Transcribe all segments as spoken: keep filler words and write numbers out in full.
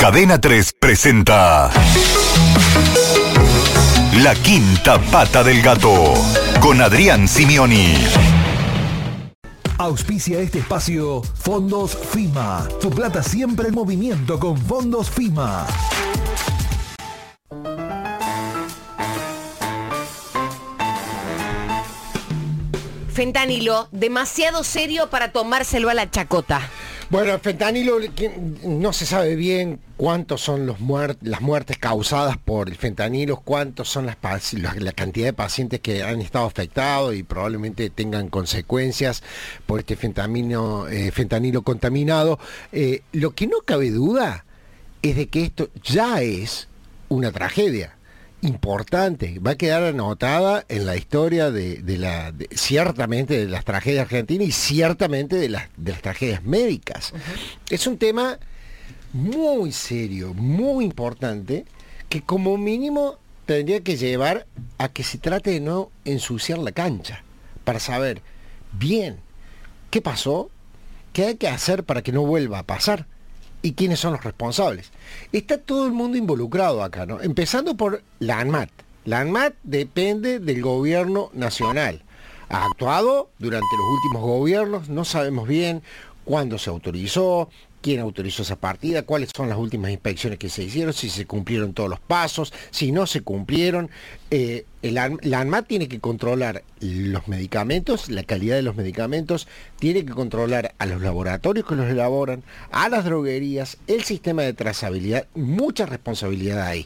Cadena tres presenta La Quinta Pata del Gato con Adrián Simioni. Auspicia este espacio Fondos FIMA. Tu plata siempre en movimiento con Fondos FIMA. Fentanilo, demasiado serio para tomárselo a la chacota. Bueno, el fentanilo, no se sabe bien cuántos son los muert las muertes causadas por el fentanilo, cuántos son las la, la cantidad de pacientes que han estado afectados y probablemente tengan consecuencias por este fentanilo, eh, fentanilo contaminado. Eh, lo que no cabe duda es de que esto ya es una tragedia importante, va a quedar anotada en la historia de, de la de, ciertamente de las tragedias argentinas y ciertamente de las, de las tragedias médicas. Uh-huh. Es un tema muy serio, muy importante, que como mínimo tendría que llevar a que se trate de no ensuciar la cancha, para saber bien qué pasó, qué hay que hacer para que no vuelva a pasar y quiénes son los responsables. Está todo el mundo involucrado acá, ¿no? Empezando por la ANMAT. La ANMAT depende del gobierno nacional. Ha actuado durante los últimos gobiernos, no sabemos bien cuándo se autorizó, quién autorizó esa partida, cuáles son las últimas inspecciones que se hicieron, si se cumplieron todos los pasos, si no se cumplieron. Eh, el, la ANMAT tiene que controlar los medicamentos, la calidad de los medicamentos, tiene que controlar a los laboratorios que los elaboran, a las droguerías, el sistema de trazabilidad, mucha responsabilidad ahí.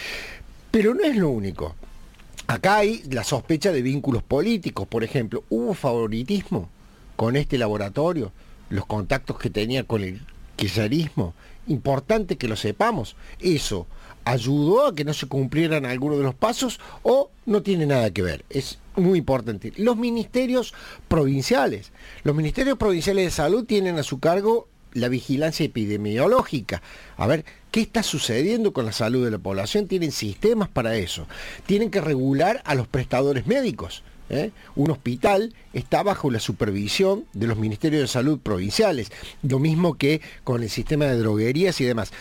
Pero no es lo único. Acá hay la sospecha de vínculos políticos, por ejemplo, ¿hubo favoritismo con este laboratorio? Los contactos que tenía con el kirchnerismo, importante que lo sepamos. ¿Eso ayudó a que no se cumplieran algunos de los pasos o no tiene nada que ver? Es muy importante. Los ministerios provinciales. Los ministerios provinciales de salud tienen a su cargo la vigilancia epidemiológica. A ver, ¿qué está sucediendo con la salud de la población? Tienen sistemas para eso. Tienen que regular a los prestadores médicos. ¿Eh? Un hospital está bajo la supervisión de los ministerios de salud provinciales, lo mismo que con el sistema de droguerías y demás.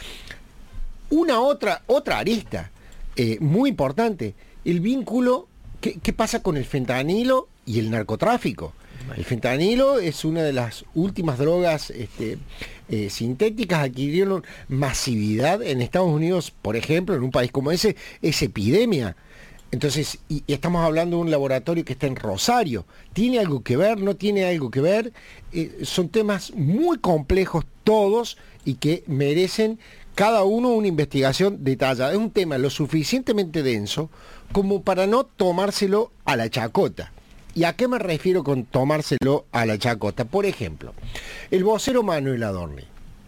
Una otra, otra arista eh, muy importante, el vínculo, ¿qué, qué pasa con el fentanilo y el narcotráfico? El fentanilo es una de las últimas drogas este, eh, sintéticas, adquirieron masividad en Estados Unidos, por ejemplo, en un país como ese, es epidemia. Entonces, y, y estamos hablando de un laboratorio que está en Rosario. ¿Tiene algo que ver? ¿No tiene algo que ver? Eh, son temas muy complejos todos y que merecen cada uno una investigación detallada. Es un tema lo suficientemente denso como para no tomárselo a la chacota. ¿Y a qué me refiero con tomárselo a la chacota? Por ejemplo, el vocero Manuel Adorni.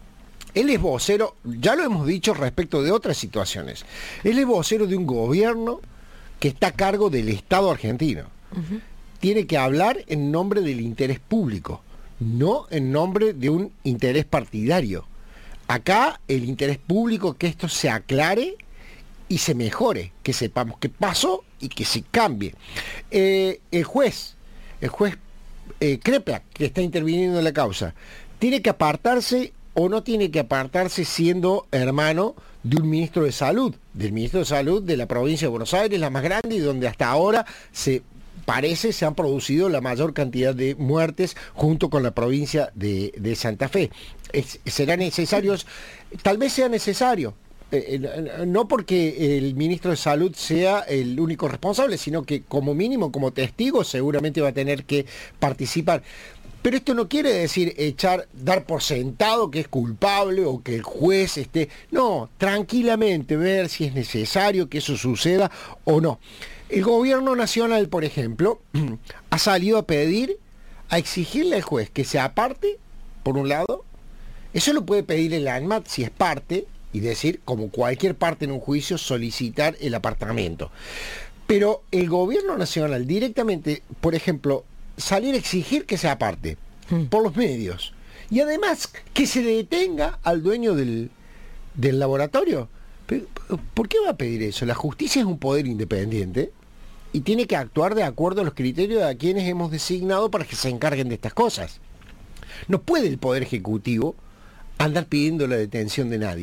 Él es vocero, ya lo hemos dicho respecto de otras situaciones, él es vocero de un gobierno que está a cargo del Estado argentino. Uh-huh. Tiene que hablar en nombre del interés público, no en nombre de un interés partidario. Acá el interés público es que esto se aclare y se mejore, que sepamos qué pasó y que se cambie. Eh, el juez, el juez eh, Kreplak, que está interviniendo en la causa, tiene que apartarse o no tiene que apartarse siendo hermano de un ministro de salud, del ministro de salud de la provincia de Buenos Aires, la más grande y donde hasta ahora se parece se han producido la mayor cantidad de muertes junto con la provincia de, de Santa Fe. Es, será necesario, tal vez sea necesario, eh, no porque el ministro de salud sea el único responsable, sino que como mínimo, como testigo, seguramente va a tener que participar. Pero esto no quiere decir echar, dar por sentado que es culpable o que el juez esté... No, tranquilamente ver si es necesario que eso suceda o no. El gobierno nacional, por ejemplo, ha salido a pedir, a exigirle al juez que se aparte, por un lado. Eso lo puede pedir el ANMAT si es parte, y decir, como cualquier parte en un juicio, solicitar el apartamiento. Pero el gobierno nacional directamente, por ejemplo, salir a exigir que se aparte hmm. por los medios y además que se detenga al dueño del, del laboratorio. ¿Por qué va a pedir eso? La justicia es un poder independiente y tiene que actuar de acuerdo a los criterios a quienes hemos designado para que se encarguen de estas cosas. No puede el Poder Ejecutivo andar pidiendo la detención de nadie.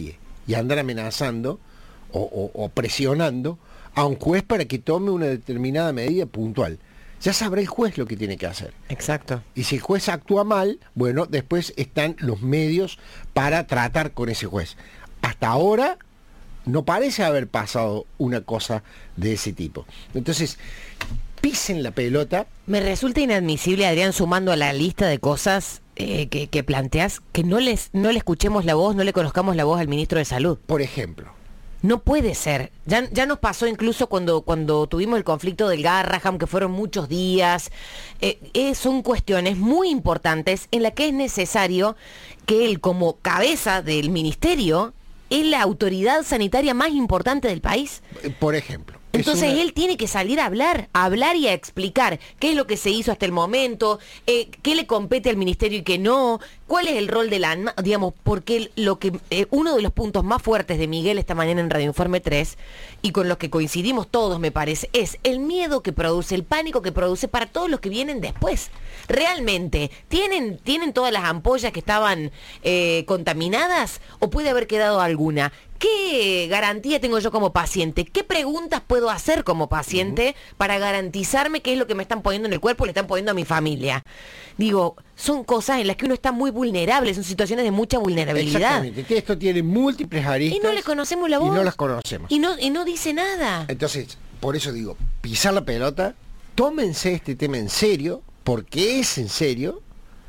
y andar amenazando o, o, o presionando a un juez para que tome una determinada medida puntual. Ya sabrá el juez lo que tiene que hacer. Exacto. Y si el juez actúa mal, bueno, después están los medios para tratar con ese juez. Hasta ahora no parece haber pasado una cosa de ese tipo. Entonces, pisen la pelota. Me resulta inadmisible, Adrián, sumando a la lista de cosas eh, que, que planteas, que no les no le escuchemos la voz, no le conozcamos la voz al ministro de Salud. Por ejemplo. No puede ser. Ya, ya nos pasó incluso cuando, cuando tuvimos el conflicto del Garraham, que fueron muchos días. Eh, eh, son cuestiones muy importantes en las que es necesario que él, como cabeza del ministerio, es la autoridad sanitaria más importante del país. Por ejemplo. Entonces una... él tiene que salir a hablar, a hablar y a explicar qué es lo que se hizo hasta el momento, eh, qué le compete al ministerio y qué no, cuál es el rol de la ANMAT, digamos, porque lo que eh, uno de los puntos más fuertes de Miguel esta mañana en Radio Informe tres, y con los que coincidimos todos, me parece, es el miedo que produce, el pánico que produce para todos los que vienen después. Realmente, ¿tienen, tienen todas las ampollas que estaban eh, contaminadas o puede haber quedado alguna? ¿Qué garantía tengo yo como paciente? ¿Qué preguntas puedo hacer como paciente uh-huh. para garantizarme qué es lo que me están poniendo en el cuerpo, le están poniendo a mi familia? Digo, son cosas en las que uno está muy vulnerable, son situaciones de mucha vulnerabilidad. Exactamente, esto tiene múltiples aristas. Y no le conocemos la voz. Y no las conocemos. Y no, y no dice nada. Entonces, por eso digo, pisar la pelota, tómense este tema en serio, porque es en serio.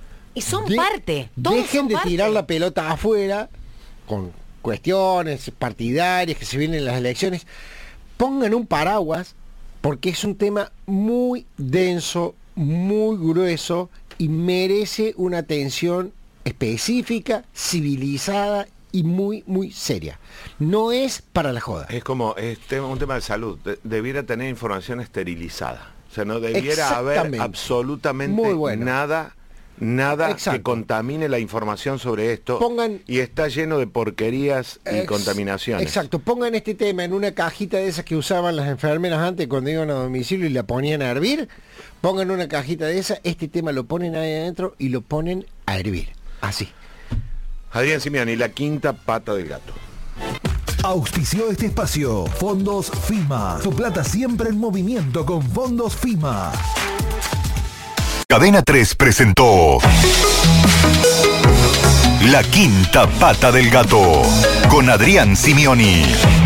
Y son de, parte. Todos dejen son de parte. tirar la pelota afuera con cuestiones partidarias que se vienen en las elecciones. Pongan un paraguas, porque es un tema muy denso, muy grueso y merece una atención específica, civilizada y muy, muy seria. No es para la joda. Es como es tema, un tema de salud. De, debiera tener información esterilizada. O sea, no debiera haber absolutamente bueno. nada nada Exacto. que contamine la información sobre esto. Pongan, y está lleno de porquerías y ex, contaminaciones. Exacto, pongan este tema en una cajita de esas que usaban las enfermeras antes cuando iban a domicilio y la ponían a hervir. Pongan una cajita de esas, este tema lo ponen ahí adentro y lo ponen a hervir. Así. Adrián Simioni, la quinta pata del gato. Auspició este espacio Fondos FIMA. Tu plata siempre en movimiento con Fondos FIMA. Cadena tres presentó La Quinta Pata del Gato con Adrián Simioni.